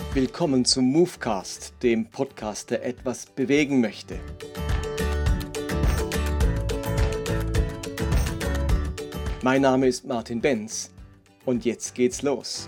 Willkommen zum Movecast, dem Podcast, der etwas bewegen möchte. Mein Name ist Martin Benz und jetzt geht's los.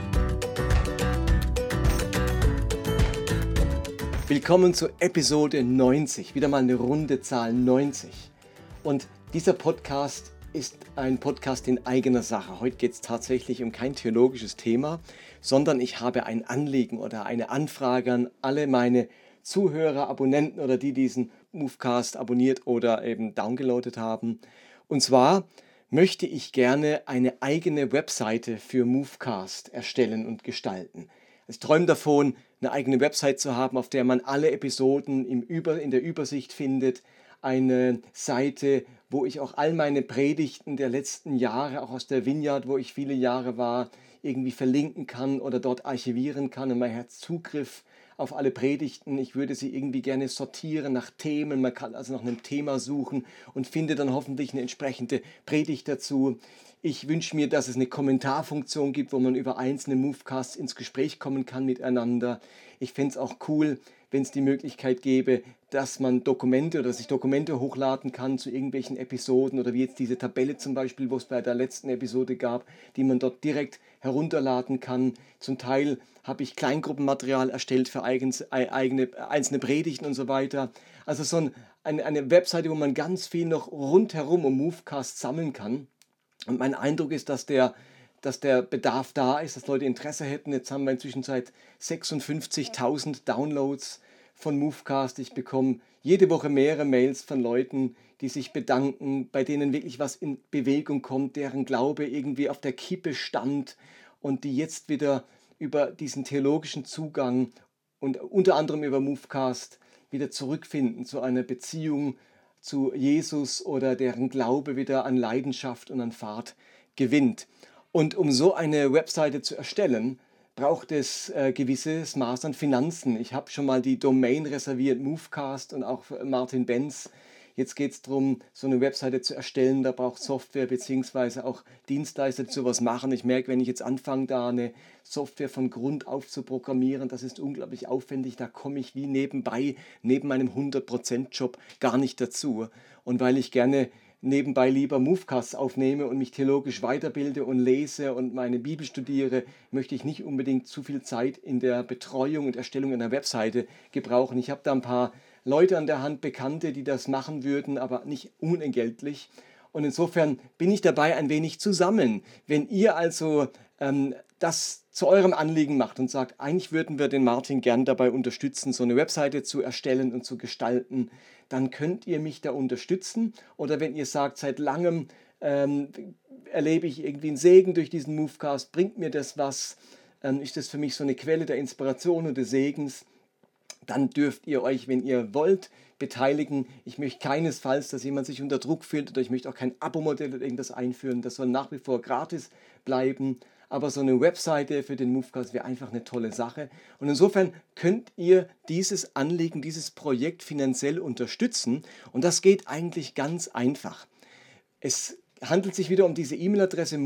Willkommen zu Episode 90, wieder mal eine runde Zahl 90. Und dieser Podcast ist ein Podcast in eigener Sache. Heute geht es tatsächlich um kein theologisches Thema, sondern ich habe ein Anliegen oder eine Anfrage an alle meine Zuhörer, Abonnenten oder die diesen Movecast abonniert oder eben downgeloadet haben. Und zwar möchte ich gerne eine eigene Webseite für Movecast erstellen und gestalten. Ich träume davon, eine eigene Website zu haben, auf der man alle Episoden in der Übersicht findet. Eine Seite, wo ich auch all meine Predigten der letzten Jahre, auch aus der Vineyard, wo ich viele Jahre war, irgendwie verlinken kann oder dort archivieren kann und man hat Zugriff auf alle Predigten. Ich würde sie irgendwie gerne sortieren nach Themen. Man kann also nach einem Thema suchen und findet dann hoffentlich eine entsprechende Predigt dazu. Ich wünsche mir, dass es eine Kommentarfunktion gibt, wo man über einzelne Movecasts ins Gespräch kommen kann miteinander. Ich fände es auch cool, wenn es die Möglichkeit gäbe, dass man Dokumente oder sich Dokumente hochladen kann zu irgendwelchen Episoden oder wie jetzt diese Tabelle zum Beispiel, wo es bei der letzten Episode gab, die man dort direkt herunterladen kann. Zum Teil habe ich Kleingruppenmaterial erstellt für einzelne Predigten und so weiter. Also eine Webseite, wo man ganz viel noch rundherum um Movecast sammeln kann. Und mein Eindruck ist, dass der Bedarf da ist, dass Leute Interesse hätten. Jetzt haben wir inzwischen seit 56.000 Downloads von Movecast. Ich bekomme jede Woche mehrere Mails von Leuten, die sich bedanken, bei denen wirklich was in Bewegung kommt, deren Glaube irgendwie auf der Kippe stand und die jetzt wieder über diesen theologischen Zugang und unter anderem über Movecast wieder zurückfinden zu einer Beziehung zu Jesus oder deren Glaube wieder an Leidenschaft und an Fahrt gewinnt. Und um so eine Webseite zu erstellen, braucht es gewisses Maß an Finanzen. Ich habe schon mal die Domain reserviert, Movecast und auch für Martin Benz. Jetzt geht es darum, so eine Webseite zu erstellen. Da braucht Software bzw. auch Dienstleister, die sowas machen. Ich merke, wenn ich jetzt anfange, da eine Software von Grund auf zu programmieren, das ist unglaublich aufwendig. Da komme ich wie nebenbei, neben meinem 100%-Job gar nicht dazu. Und weil ich gerne nebenbei lieber Movecasts aufnehme und mich theologisch weiterbilde und lese und meine Bibel studiere, möchte ich nicht unbedingt zu viel Zeit in der Betreuung und Erstellung einer Webseite gebrauchen. Ich habe da ein paar Leute an der Hand, Bekannte, die das machen würden, aber nicht unentgeltlich. Und insofern bin ich dabei, ein wenig zu sammeln. Wenn ihr also das zu eurem Anliegen macht und sagt, eigentlich würden wir den Martin gern dabei unterstützen, so eine Webseite zu erstellen und zu gestalten, dann könnt ihr mich da unterstützen. Oder wenn ihr sagt, seit langem erlebe ich irgendwie einen Segen durch diesen Movecast, bringt mir das was, ist das für mich so eine Quelle der Inspiration und des Segens, dann dürft ihr euch, wenn ihr wollt, beteiligen. Ich möchte keinesfalls, dass jemand sich unter Druck fühlt oder ich möchte auch kein Abo-Modell oder irgendwas einführen. Das soll nach wie vor gratis bleiben. Aber so eine Webseite für den Movecast wäre einfach eine tolle Sache. Und insofern könnt ihr dieses Anliegen, dieses Projekt finanziell unterstützen. Und das geht eigentlich ganz einfach. Es handelt sich wieder um diese E-Mail-Adresse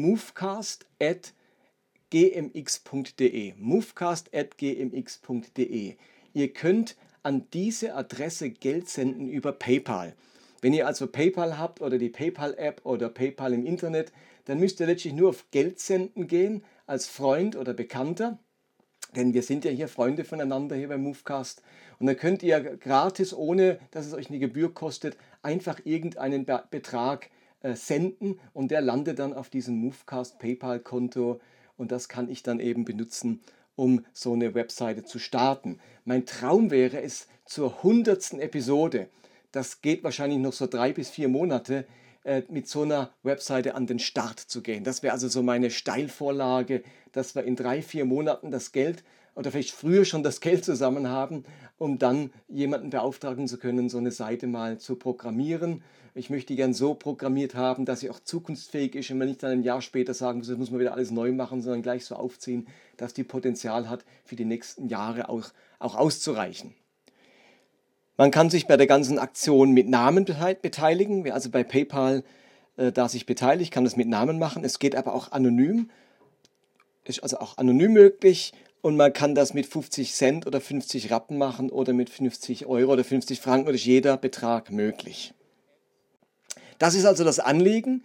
movecast@gmx.de. movecast@gmx.de. Ihr könnt an diese Adresse Geld senden über PayPal. Wenn ihr also PayPal habt oder die PayPal-App oder PayPal im Internet, dann müsst ihr letztlich nur auf Geld senden gehen als Freund oder Bekannter. Denn wir sind ja hier Freunde voneinander hier beim Movecast. Und dann könnt ihr gratis, ohne dass es euch eine Gebühr kostet, einfach irgendeinen Betrag senden und der landet dann auf diesem Movecast PayPal-Konto und das kann ich dann eben benutzen, um so eine Webseite zu starten. Mein Traum wäre es zur 100. Episode, das geht wahrscheinlich noch so 3 bis 4 Monate, mit so einer Webseite an den Start zu gehen. Das wäre also so meine Steilvorlage, dass wir in 3, 4 Monaten das Geld oder vielleicht früher schon das Geld zusammen haben, um dann jemanden beauftragen zu können, so eine Seite mal zu programmieren. Ich möchte die gern so programmiert haben, dass sie auch zukunftsfähig ist und man nicht dann ein Jahr später sagen muss, das muss man wieder alles neu machen, sondern gleich so aufziehen, dass die Potenzial hat, für die nächsten Jahre auch auszureichen. Man kann sich bei der ganzen Aktion mit Namen beteiligen. Wer also bei PayPal da sich beteiligt, kann das mit Namen machen. Es geht aber auch anonym. Ist also auch anonym möglich. Und man kann das mit 50 Cent oder 50 Rappen machen oder mit 50 Euro oder 50 Franken oder ist jeder Betrag möglich. Das ist also das Anliegen.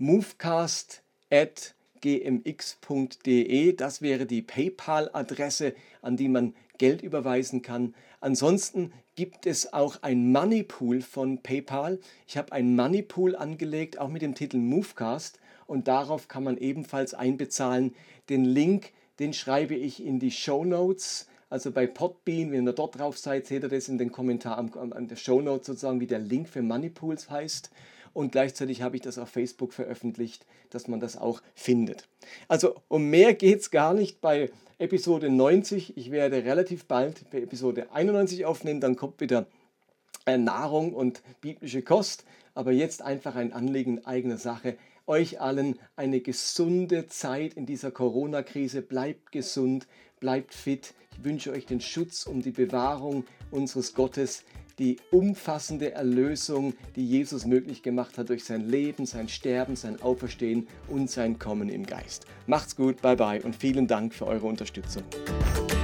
movecast@gmx.de, das wäre die PayPal-Adresse, an die man Geld überweisen kann. Ansonsten gibt es auch ein Moneypool von PayPal. Ich habe ein Moneypool angelegt, auch mit dem Titel Movecast, und darauf kann man ebenfalls einbezahlen. Den Link, den schreibe ich in die Shownotes, also bei Podbean. Wenn ihr dort drauf seid, seht ihr das in den Kommentaren an der Shownotes sozusagen, wie der Link für Moneypools heißt. Und gleichzeitig habe ich das auf Facebook veröffentlicht, dass man das auch findet. Also um mehr geht es gar nicht bei Episode 90. Ich werde relativ bald bei Episode 91 aufnehmen, dann kommt wieder Nahrung und biblische Kost. Aber jetzt einfach ein Anliegen in eigener Sache. Euch allen eine gesunde Zeit in dieser Corona-Krise. Bleibt gesund, bleibt fit. Ich wünsche euch den Schutz und die Bewahrung unseres Gottes, die umfassende Erlösung, die Jesus möglich gemacht hat durch sein Leben, sein Sterben, sein Auferstehen und sein Kommen im Geist. Macht's gut, bye bye und vielen Dank für eure Unterstützung.